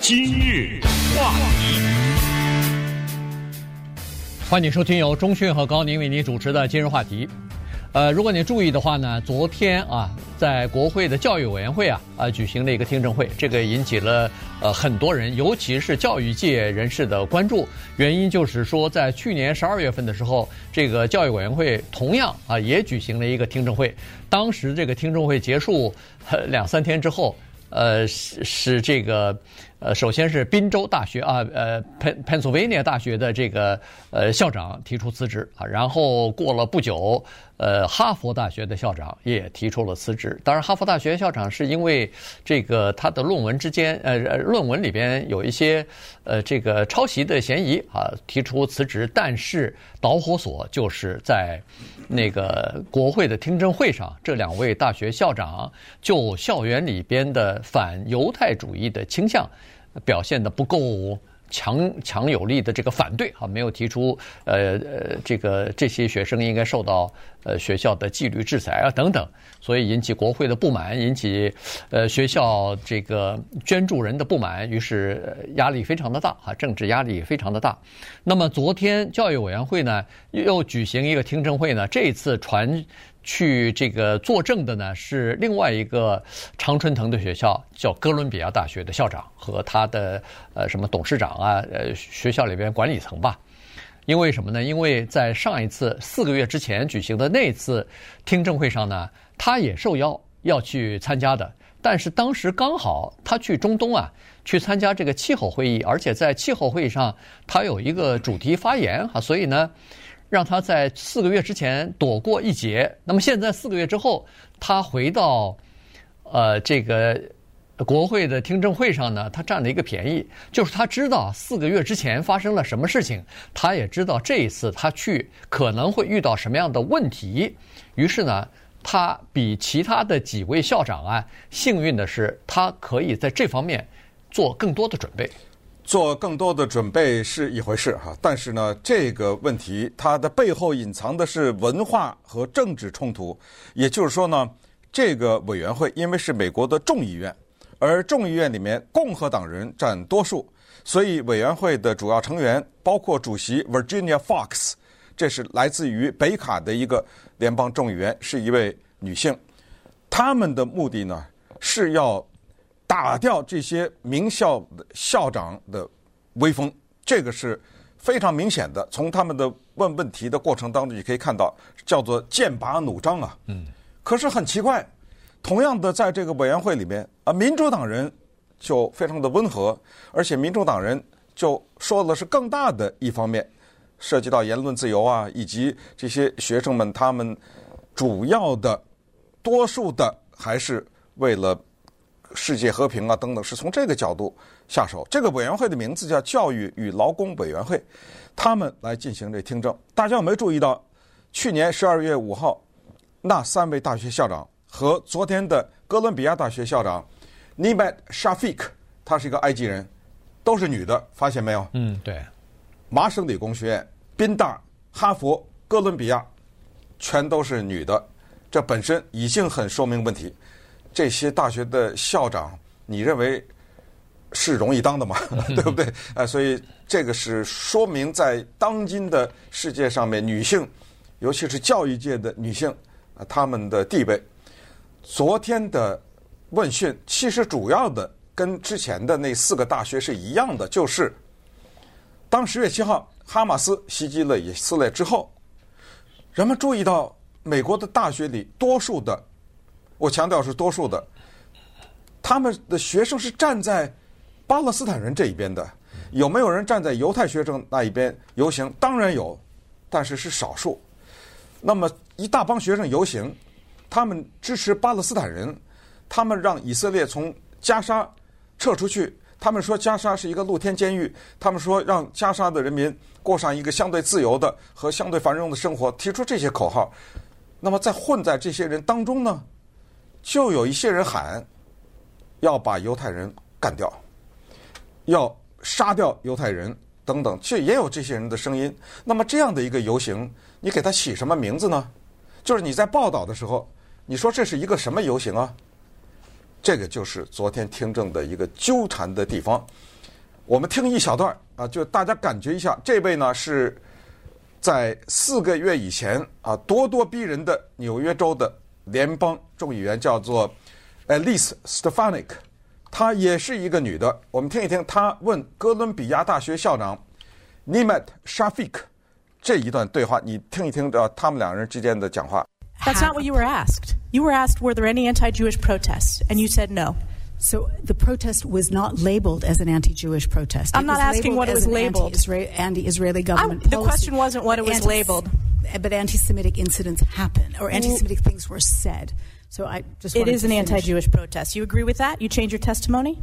今日话题， 欢迎收听由钟迅和高宁为您主持的今日话题。如果你注意的话呢，昨天在国会的教育委员会举行了一个听证会，这个引起了很多人，尤其是教育界人士的关注。原因就是说，在去年12月份的时候，这个教育委员会同样也举行了一个听证会。当时这个听证会结束2-3天之后，是这个首先是宾州大学Pennsylvania 大学的这个校长提出辞职然后过了不久，哈佛大学的校长也提出了辞职。当然，哈佛大学校长是因为这个他的论文里边有一些这个抄袭的嫌疑提出辞职。但是导火索就是在那个国会的听证会上，这两位大学校长就校园里边的反犹太主义的倾向表现得不够强有力的这个反对没有提出这些学生应该受到学校的纪律制裁等等，所以引起国会的不满，引起学校这个捐助人的不满，于是压力非常的大政治压力非常的大。那么昨天教育委员会呢又举行一个听证会呢，这一次传去这个作证的呢是另外一个常春藤的学校，叫哥伦比亚大学的校长和他的什么董事长学校里边管理层吧。因为什么呢？因为在上一次4个月之前举行的那次听证会上呢，他也受邀要去参加的，但是当时刚好他去中东去参加这个气候会议，而且在气候会议上他有一个主题发言所以呢让他在4个月之前躲过一劫。那么现在4个月之后，他回到这个国会的听证会上呢，他占了一个便宜，就是他知道4个月之前发生了什么事情，他也知道这一次他去可能会遇到什么样的问题。于是呢，他比其他的几位校长幸运的是，他可以在这方面做更多的准备。 做更多的准备是一回事但是呢，这个问题它的背后隐藏的是文化和政治冲突。也就是说呢，这个委员会因为是美国的众议院，而众议院里面共和党人占多数，所以委员会的主要成员包括主席 Virginia Foxx， 这是来自于北卡的一个联邦众议员，是一位女性。他们的目的呢是要打掉这些名校的校长的威风，这个是非常明显的。从他们的问题的过程当中，你可以看到叫做剑拔弩张可是很奇怪，同样的在这个委员会里面民主党人就非常的温和，而且民主党人就说的是更大的一方面，涉及到言论自由以及这些学生们他们主要的多数的还是为了世界和平等等，是从这个角度下手。这个委员会的名字叫教育与劳工委员会，他们来进行这听证。大家有没有注意到，去年12月5号那3位大学校长和昨天的哥伦比亚大学校长 Nehmet Shafik， 他是一个埃及人，都是女的，发现没有？ 对。 麻省理工学院、宾大、哈佛、哥伦比亚全都是女的，这本身已经很说明问题。这些大学的校长，你认为是容易当的吗？对不对？所以这个是说明在当今的世界上面，女性，尤其是教育界的女性，她们的地位。昨天的问讯其实主要的跟之前的那4个大学是一样的，就是当10月7号哈马斯袭击了以色列之后，人们注意到美国的大学里多数的，我强调是多数的，他们的学生是站在巴勒斯坦人这一边的。有没有人站在犹太学生那一边游行？当然有，但是是少数。那么一大帮学生游行，他们支持巴勒斯坦人，他们让以色列从加沙撤出去，他们说加沙是一个露天监狱，他们说让加沙的人民过上一个相对自由的和相对繁荣的生活，提出这些口号。那么在混在这些人当中呢，就有一些人喊要把犹太人干掉，要杀掉犹太人等等，这也有这些人的声音。那么这样的一个游行，你给它起什么名字呢？就是你在报道的时候，你说这是一个什么游行啊？这个就是昨天听证的一个纠缠的地方。 我们听一小段啊，就大家感觉一下，这位呢是在4个月以前啊咄咄逼人的纽约州的联邦众议员，叫做 Elise Stefanik， 她也是一个女的。我们听一听她问哥伦比亚大学校长 Nimet Shafik 这一段对话，你听一听他们两人之间的讲话。 That's not what you were asked. You were asked, were there any anti-Jewish protests? And you said no. So the protest was not labeled as an anti-Jewish protest. I'm not asking what it was labeled. Anti-Israeli government policy. The question wasn't what it was labeled. But anti-Semitic incidents happen, or anti-Semitic things were said. So I just It is an anti-Jewish protest. You agree with that? You change your testimony?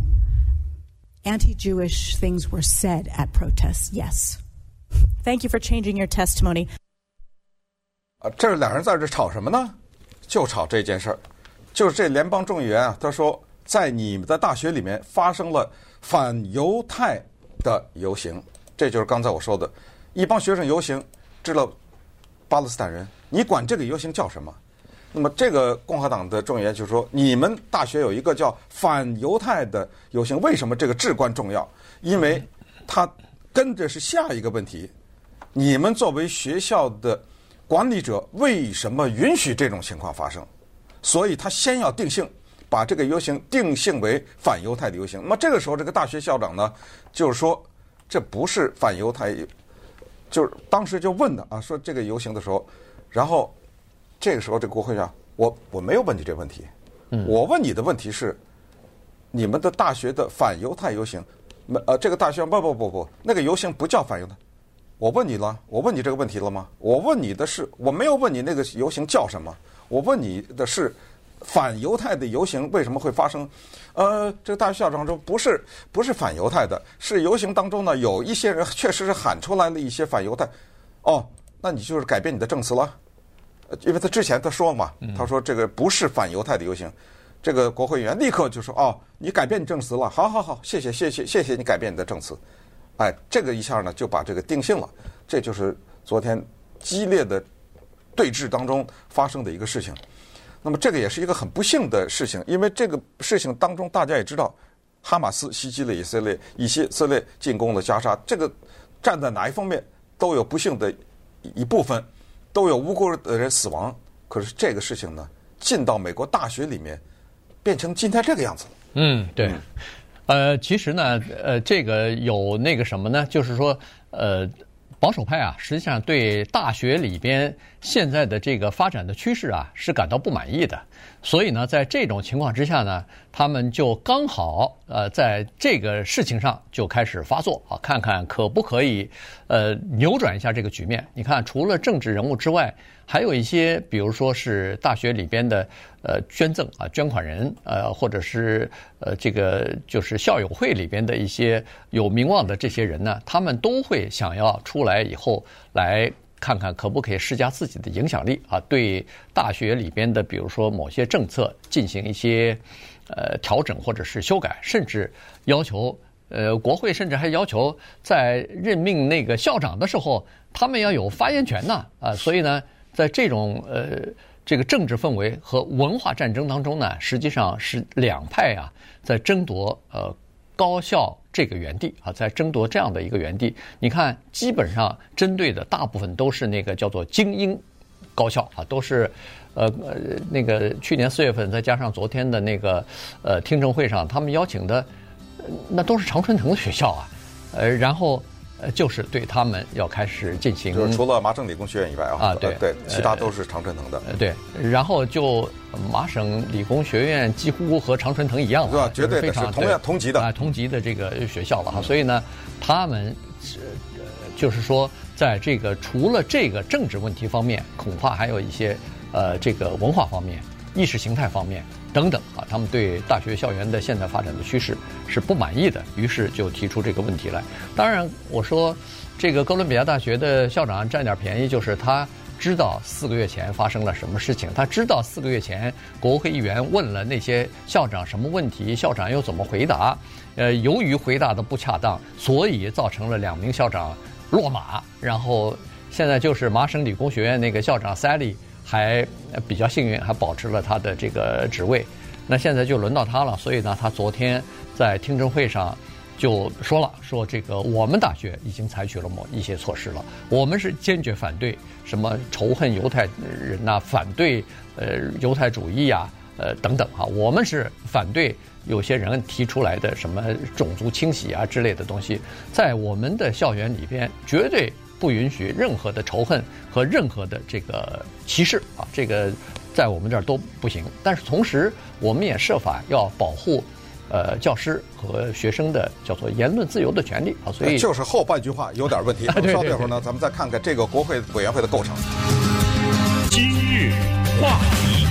Anti-Jewish things were said at protests, yes. Thank you for changing your testimony. 这两人在这吵什么呢？就吵这件事儿，就是这联邦众议员啊，他说在你们的大学里面发生了反犹太的游行，这就是刚才我说的，一帮学生游行治了巴勒斯坦人，你管这个游行叫什么？那么这个共和党的众议员就说，你们大学有一个叫反犹太的游行，为什么这个至关重要？因为他跟着是下一个问题，你们作为学校的管理者为什么允许这种情况发生？所以他先要定性，把这个游行定性为反犹太的游行。那么这个时候，这个大学校长呢，就是说这不是反犹太，就是当时就问的啊，说这个游行的时候，然后这个时候这个国会上，我没有问你这个问题，我问你的问题是，你们的大学的反犹太游行，这个大学不，那个游行不叫反犹太。我问你了，我问你这个问题了吗？我问你的是，我没有问你那个游行叫什么，我问你的是反犹太的游行为什么会发生？这个大学校长说不是反犹太的，是游行当中呢有一些人确实是喊出来了一些反犹太。哦，那你就是改变你的证词了，因为他之前他说嘛，他说这个不是反犹太的游行，这个国会议员立刻就说哦，你改变你证词了，好，谢谢你改变你的证词。哎，这个一下呢就把这个定性了，这就是昨天激烈的对峙当中发生的一个事情。那么这个也是一个很不幸的事情，因为这个事情当中大家也知道，哈马斯袭击了以色列进攻了加沙，这个站在哪一方面都有不幸的一部分，都有无辜的人死亡。可是这个事情呢，进到美国大学里面，变成今天这个样子。 对。其实呢，这个有那个什么呢？就是说，保守派啊，实际上对大学里边现在的这个发展的趋势啊，是感到不满意的。所以呢，在这种情况之下呢，他们就刚好在这个事情上就开始发作啊，看看可不可以扭转一下这个局面。你看，除了政治人物之外，还有一些，比如说是大学里边的捐赠啊、捐款人或者是这个就是校友会里边的一些有名望的这些人呢，他们都会想要出来以后来看看可不可以施加自己的影响力啊，对大学里边的比如说某些政策进行一些调整或者是修改，甚至要求国会甚至还要求在任命那个校长的时候，他们要有发言权呢啊，所以呢，在这种这个政治氛围和文化战争当中呢，实际上是两派啊在争夺高校这个园地啊，在争夺这样的一个园地。你看，基本上针对的大部分都是那个叫做精英高校啊，都是那个去年4月份再加上昨天的那个听证会上，他们邀请的那都是常春藤的学校啊，然后就是对他们要开始进行， 就是除了麻省理工学院以外啊， 对， 其他都是常春藤的， 对，然后就麻省理工学院几乎和常春藤一样了， 对吧？绝对的是同级的同级的这个学校了哈，所以呢，他们就是说，在这个除了这个政治问题方面，恐怕还有一些这个文化方面、意识形态方面等等啊，他们对大学校园的现在发展的趋势是不满意的，于是就提出这个问题来。当然，我说这个哥伦比亚大学的校长占点便宜，就是他知道4个月前发生了什么事情，他知道4个月前国会议员问了那些校长什么问题，校长又怎么回答。由于回答的不恰当，所以造成了2名校长落马，然后现在就是麻省理工学院那个校长 Sally 还比较幸运，还保持了他的这个职位。那现在就轮到他了，所以呢，他昨天在听证会上就说了，说这个我们大学已经采取了一些措施了，我们是坚决反对什么仇恨犹太人呐、反对犹太主义呀、等等啊，我们是反对有些人提出来的什么种族清洗啊之类的东西，在我们的校园里边绝对不允许任何的仇恨和任何的这个歧视啊，这个在我们这儿都不行。但是同时，我们也设法要保护教师和学生的叫做言论自由的权利啊。所以就是后半句话有点问题。 对稍等会儿呢，咱们再看看这个国会委员会的构成。 今日话题。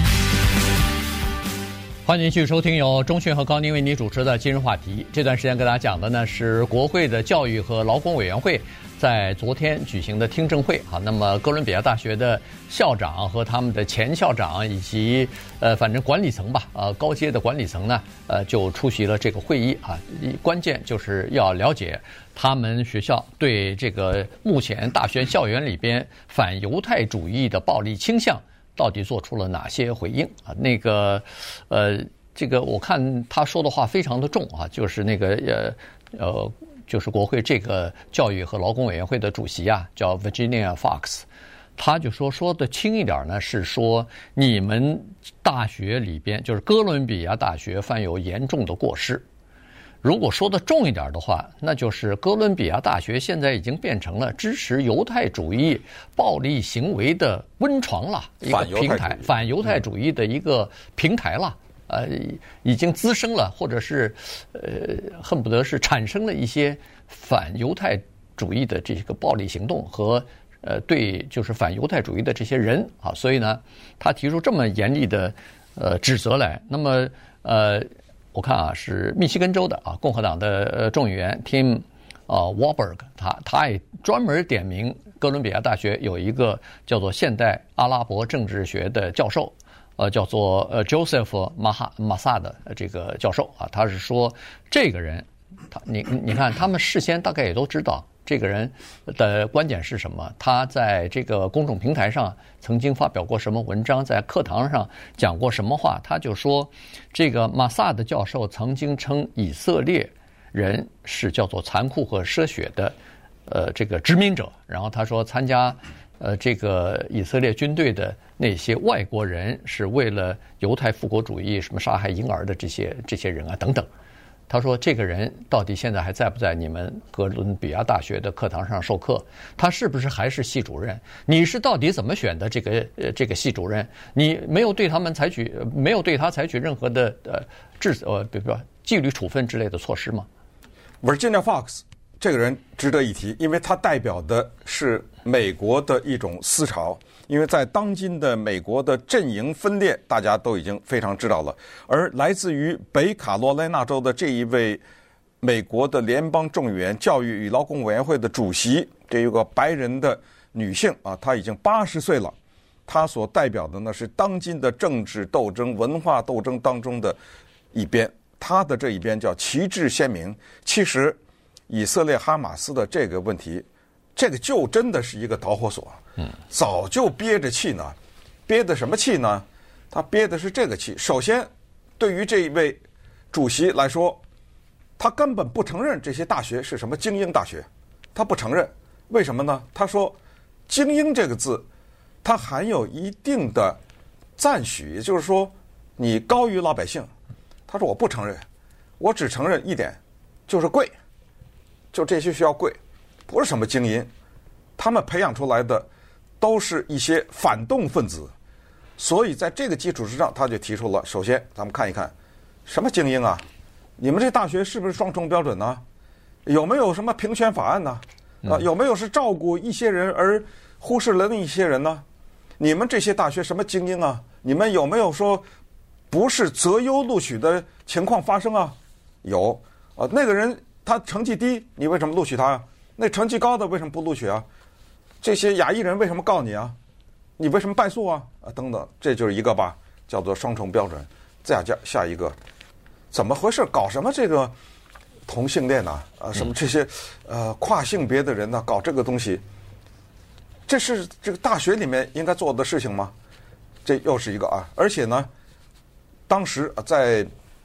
欢迎继续收听由钟迅和高宁为你主持的今日话题。这段时间跟大家讲的呢是国会的教育和劳工委员会在昨天举行的听证会啊。那么哥伦比亚大学的校长和他们的前校长以及反正管理层吧高阶的管理层呢就出席了这个会议啊。关键就是要了解他们学校对这个目前大学校园里边反犹太主义的暴力倾向到底做出了哪些回应啊？这个我看他说的话非常的重啊，就是那个就是国会这个教育和劳工委员会的主席啊，叫 Virginia Fox， 他就说的轻一点呢，是说你们大学里边就是哥伦比亚大学犯有严重的过失。如果说的重一点的话，那就是哥伦比亚大学现在已经变成了支持犹太主义暴力行为的温床了，一个平台，反犹太主义的一个平台了。已经滋生了，或者是恨不得是产生了一些反犹太主义的这个暴力行动和对就是反犹太主义的这些人啊，所以呢，他提出这么严厉的指责来。那么我看啊，是密西根州的啊共和党的众议员 Tim Walberg， 他也专门点名哥伦比亚大学有一个叫做现代阿拉伯政治学的教授。叫做Joseph Massad 的这个教授啊，他是说这个人，你看他们事先大概也都知道这个人的观点是什么，他在这个公众平台上曾经发表过什么文章，在课堂上讲过什么话，他就说这个Massad教授曾经称以色列人是叫做残酷和奢血的这个殖民者，然后他说参加这个以色列军队的那些外国人是为了犹太复国主义，什么杀害婴儿的这些人啊等等。他说这个人到底现在还在不在你们哥伦比亚大学的课堂上授课？他是不是还是系主任？你是到底怎么选的这个系主任？你没有对他采取任何的比如说纪律处分之类的措施吗？ Virginia Fox 这个人值得一提，因为他代表的是美国的一种思潮。因为在当今的美国的阵营分裂，大家都已经非常知道了。而来自于北卡罗来纳州的这一位美国的联邦众议员、教育与劳工委员会的主席，这有个白人的女性啊，她已经80岁了。她所代表的呢是当今的政治斗争、文化斗争当中的一边。她的这一边叫旗帜鲜明。其实以色列哈马斯的这个问题，这个就真的是一个导火索。早就憋着气呢，憋的什么气呢？他憋的是这个气。首先，对于这一位主席来说，他根本不承认这些大学是什么精英大学，他不承认。为什么呢？他说“精英”这个字，它含有一定的赞许，也就是说你高于老百姓。他说我不承认，我只承认一点，就是贵，就这些学校贵，不是什么精英，他们培养出来的都是一些反动分子。所以在这个基础之上，他就提出了，首先咱们看一看什么精英啊，你们这大学是不是双重标准呢？有没有什么平权法案呢？有没有是照顾一些人而忽视了另一些人呢？你们这些大学什么精英啊？你们有没有说不是择优录取的情况发生啊？有啊，那个人他成绩低，你为什么录取他啊？那成绩高的为什么不录取啊？这些亚裔人为什么告你啊？你为什么败诉啊？等等，这就是一个吧，叫做双重标准。再下一个，怎么回事？搞什么这个同性恋呐？什么这些跨性别的人呢？搞这个东西，这是这个大学里面应该做的事情吗？这又是一个啊！而且呢，当时在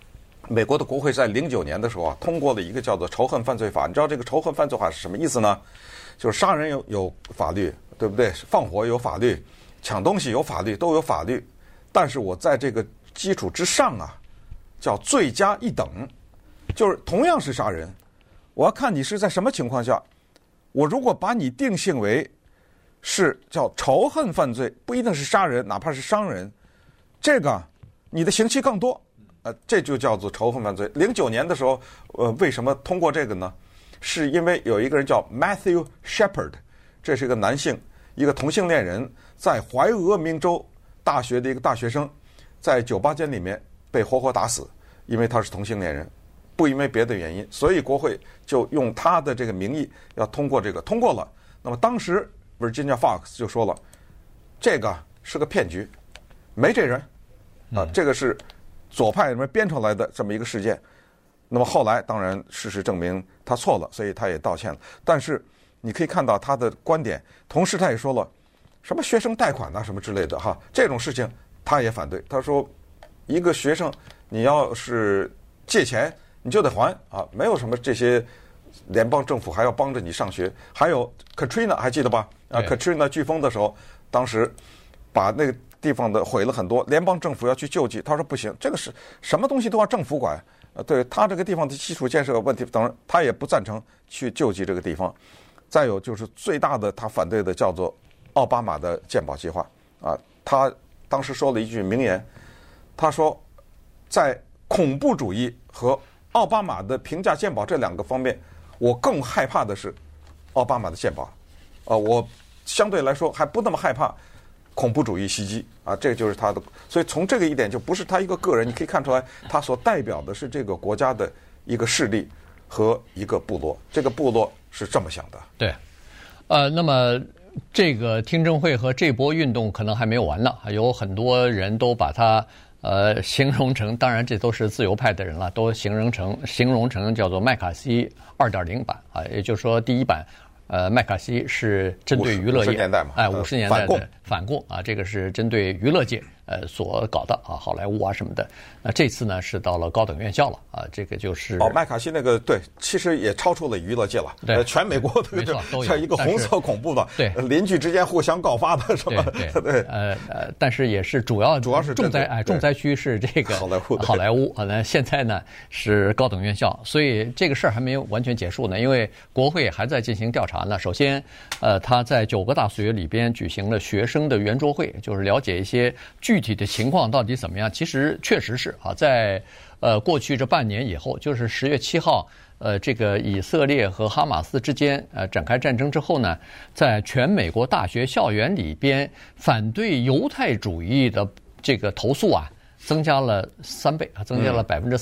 美国的国会在09年的时候啊，通过了一个叫做仇恨犯罪法。你知道这个仇恨犯罪法是什么意思呢？就是杀人有法律，对不对？放火有法律，抢东西有法律，都有法律。但是我在这个基础之上啊，叫罪加一等，就是同样是杀人，我要看你是在什么情况下。我如果把你定性为是叫仇恨犯罪，不一定是杀人，哪怕是伤人，这个你的刑期更多。这就叫做仇恨犯罪。09年的时候，为什么通过这个呢？是因为有一个人叫 Matthew Shepard， 这是一个男性，一个同性恋人，在怀俄明州大学的一个大学生，在酒吧间里面被活活打死，因为他是同性恋人，不因为别的原因。所以国会就用他的这个名义要通过这个，通过了。那么当时 Virginia Fox 就说了，这个是个骗局，没这人这个是左派人编出来的这么一个事件。那么后来当然事实证明他错了，所以他也道歉了。但是你可以看到他的观点，同时他也说了什么学生贷款什么之类的哈，这种事情他也反对。他说一个学生你要是借钱你就得还啊，没有什么这些联邦政府还要帮着你上学。还有 Katrina 还记得吧？Katrina 飓风的时候，当时把那个地方的毁了很多，联邦政府要去救济，他说不行，这个是什么东西都要政府管。对他这个地方的基础建设有问题，当然他也不赞成去救济这个地方。再有就是最大的他反对的叫做奥巴马的健保计划啊，他当时说了一句名言，他说在恐怖主义和奥巴马的评价健保这两个方面，我更害怕的是奥巴马的健保，我相对来说还不那么害怕恐怖主义袭击啊，这就是他的。所以从这个一点就不是他一个个人，你可以看出来他所代表的是这个国家的一个势力和一个部落，这个部落是这么想的。 对，那么这个听证会和这波运动可能还没有完呢，有很多人都把它形容成，当然这都是自由派的人了，都形容成叫做麦卡锡 2.0 版啊，也就是说第一版麦卡锡是针对娱乐业，50 年代嘛 ，50年代的反共啊，这个是针对娱乐界所搞的啊，好莱坞啊什么的。那这次呢是到了高等院校了啊，这个就是麦卡锡那个对，其实也超出了娱乐界了， 对， 全美国没错都有， 像一个红色恐怖的， 对， 邻居之间互相告发的什么， 对，但是也是主要是重灾区是这个好莱坞，那现在呢是高等院校，所以这个事儿还没有完全结束呢，因为国会还在进行调查呢。首先，他在9个大学里边举行了学生的圆桌会，就是了解一些具体的情况到底怎么样。其实确实是啊，在过去这半年以后，就是10月7号，这个以色列和哈马斯之间展开战争之后呢，在全美国大学校园里边，反对犹太主义的这个投诉啊，增加了3倍啊，增加了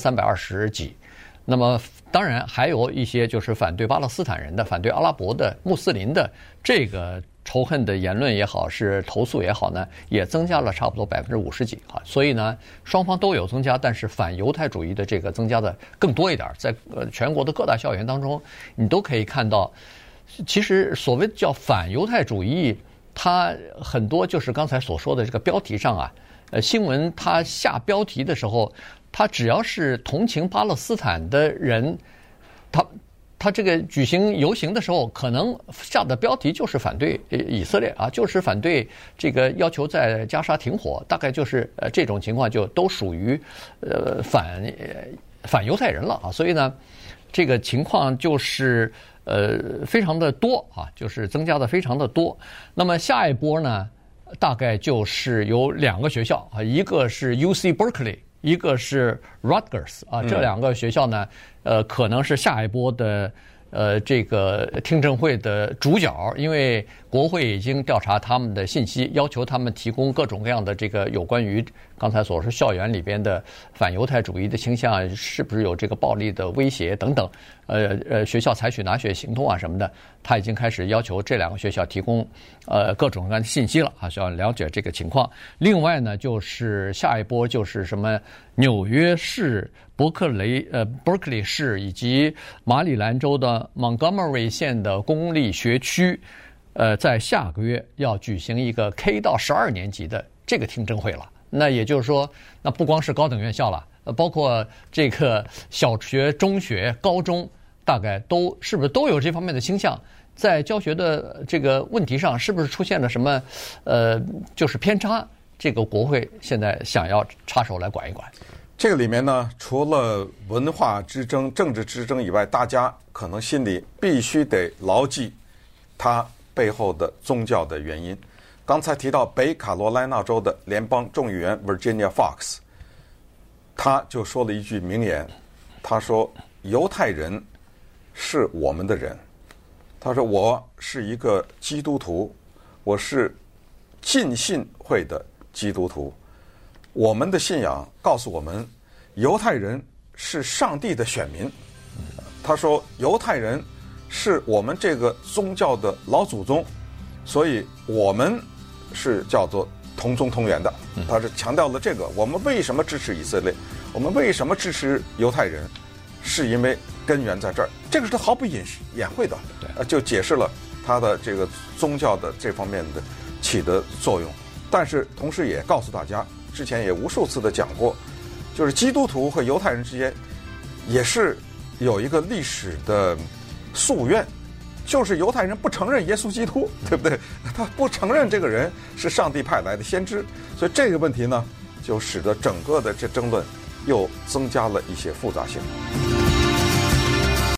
320几。那么当然还有一些就是反对巴勒斯坦人的、反对阿拉伯的穆斯林的这个仇恨的言论也好，是投诉也好呢，也增加了差不多50%几啊。所以呢，双方都有增加，但是反犹太主义的这个增加的更多一点。在全国的各大校园当中，你都可以看到，其实所谓叫反犹太主义，它很多就是刚才所说的这个标题上啊，新闻它下标题的时候，他只要是同情巴勒斯坦的人，他这个举行游行的时候，可能下的标题就是反对以色列啊，就是反对这个要求在加沙停火，大概就是这种情况就都属于反犹太人了啊。所以呢，这个情况就是非常的多啊，就是增加的非常的多。那么下一波呢，大概就是有2个学校啊，一个是 UC Berkeley。一个是 Rutgers 啊，这2个学校呢，可能是下一波的这个听证会的主角，因为国会已经调查他们的信息，要求他们提供各种各样的这个有关于刚才所说校园里边的反犹太主义的倾向，是不是有这个暴力的威胁等等，学校采取哪些行动啊什么的，他已经开始要求这2个学校提供各种各样的信息了啊，需要了解这个情况。另外呢，就是下一波就是什么纽约市、Berkeley 市以及马里兰州的 Montgomery 县的公立学区，在下个月要举行一个 K 到12年级的这个听证会了。那也就是说，那不光是高等院校了， 包括这个小学、中学、高中，大概是不是都有这方面的倾向？在教学的这个问题上，是不是出现了什么就是偏差？这个国会现在想要插手来管一管。 这个里面呢，除了文化之争、政治之争以外，大家可能心里必须得牢记它背后的宗教的原因。刚才提到北卡罗来纳州的联邦众议员 Virginia Fox， 他就说了一句名言，他说：“犹太人是我们的人。”他说：“我是一个基督徒，我是浸信会的基督徒。我们的信仰告诉我们，犹太人是上帝的选民。”他说：“犹太人是我们这个宗教的老祖宗，所以我们是叫做同宗同源的。”他是强调了这个。我们为什么支持以色列？我们为什么支持犹太人？是因为根源在这儿。这个是他毫不掩晦的，就解释了他的这个宗教的这方面的起的作用。但是同时也告诉大家，之前也无数次的讲过，就是基督徒和犹太人之间也是有一个历史的夙愿，就是犹太人不承认耶稣基督，对不对？他不承认这个人是上帝派来的先知，所以这个问题呢，就使得整个的这争论又增加了一些复杂性。